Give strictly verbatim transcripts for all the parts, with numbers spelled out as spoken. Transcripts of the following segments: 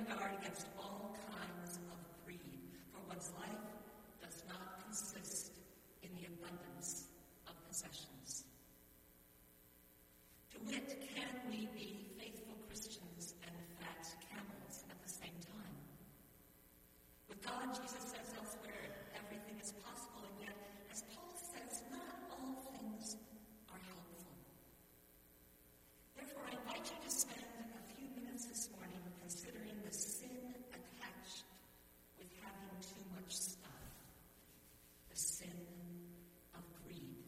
to guard against all kinds of greed, for one's life does not consist in the abundance of possessions. To wit, can we be faithful Christians and fat camels at the same time? With God, Jesus says elsewhere, everything is possible, and yet, as Paul says, not all things are helpful. Therefore, I invite you to spend a few minutes this morning considering the sin attached with having too much stuff, the sin of greed.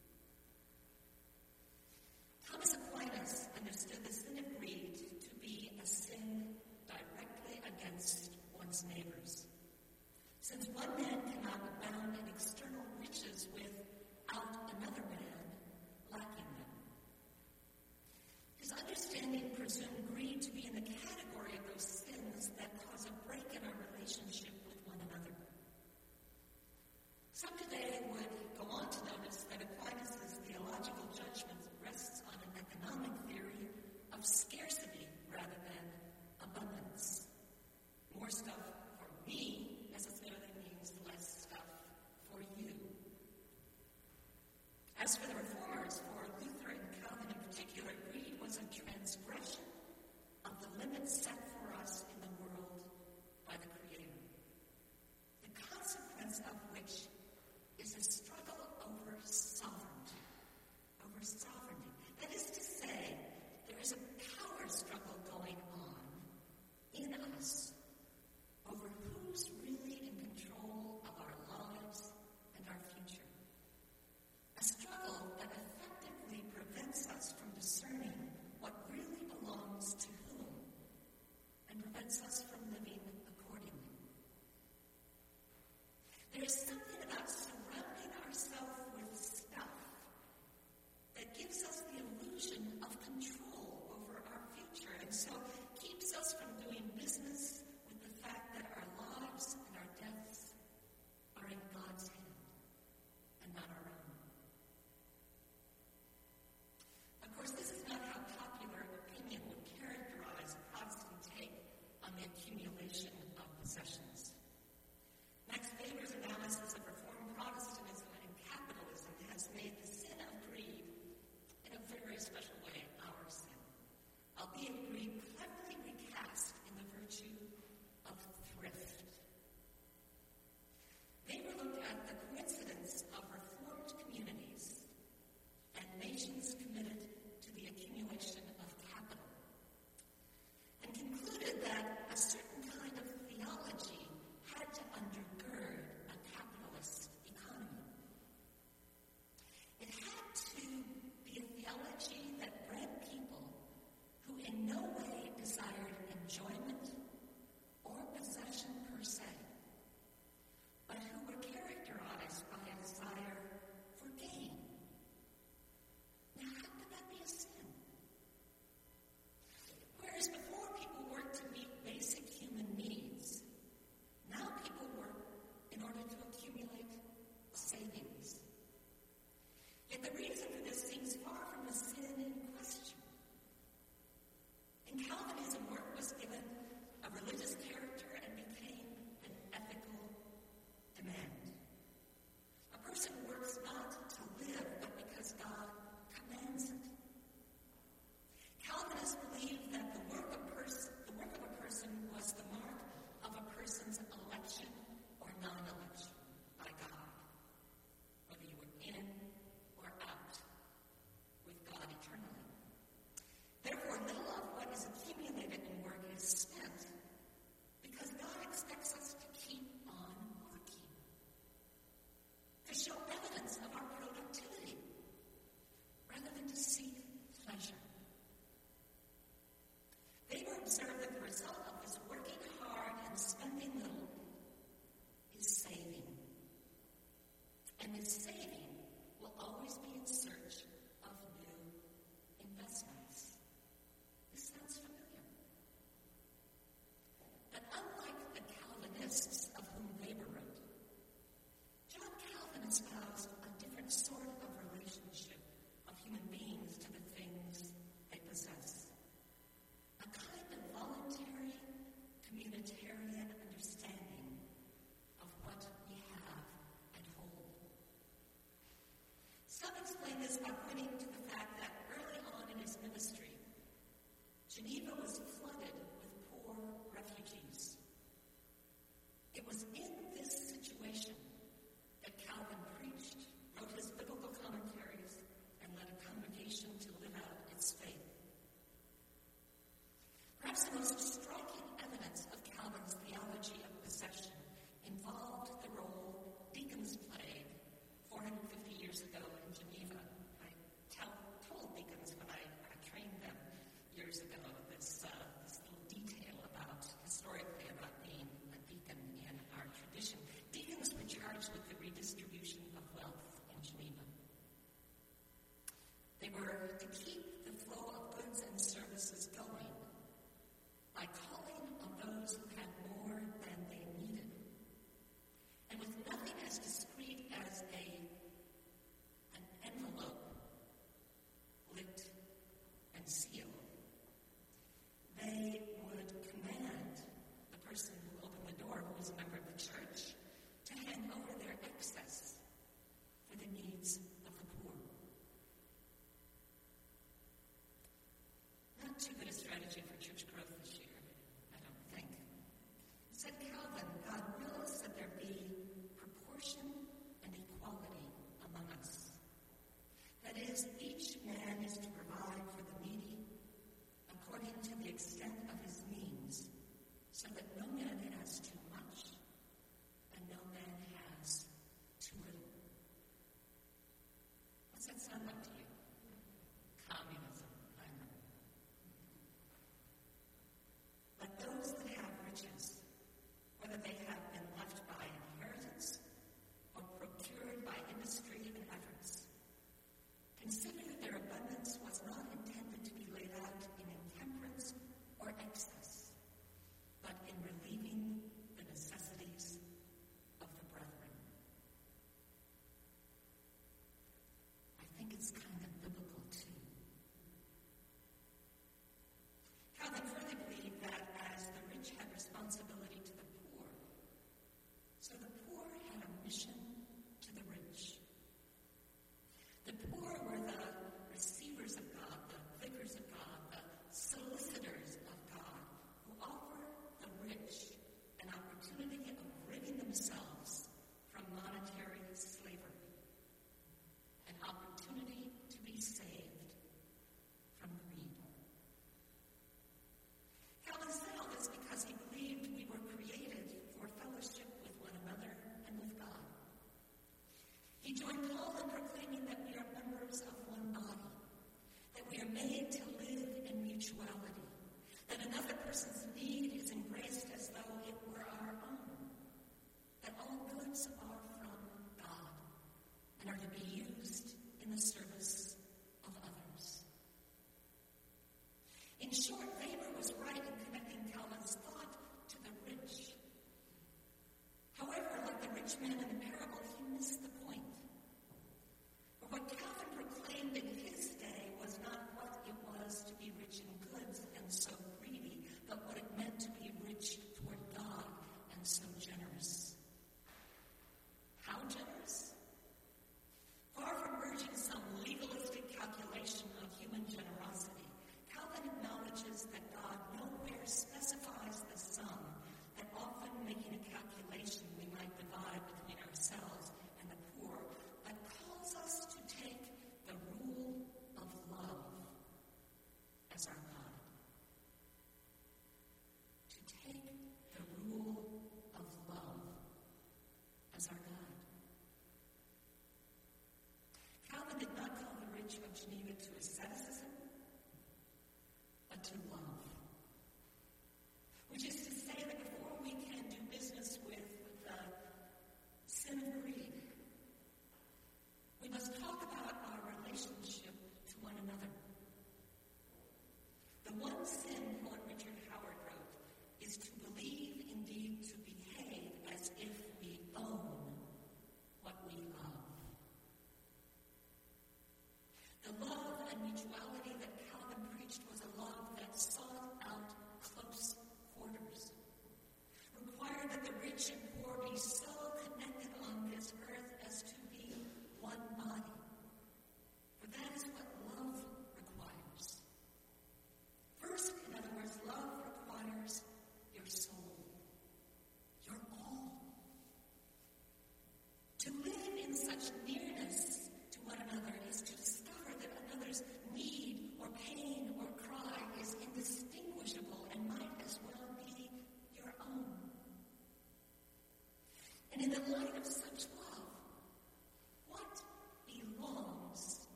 Thomas Aquinas understood the sin of greed to be a sin directly against one's neighbors. Since one man cannot abound in external riches without another man lacking them. His understanding presumed greed to be in the category of those sins that cause a break in our relationship with one another. Some today would go on to notice that Aquinas' theological judgment rests on an economic theory of scarcity rather than abundance. More stuff for me necessarily means less stuff for you. As for the reformers, for Luther and Calvin in particular, greed was a transgression of the limits set for us in the world by the Creator, the consequence of which is a struggle over sovereignty, over sovereignty. That is to say, there is a power struggle going on in us over who's really in control of our lives and our future. A struggle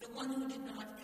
the one who did not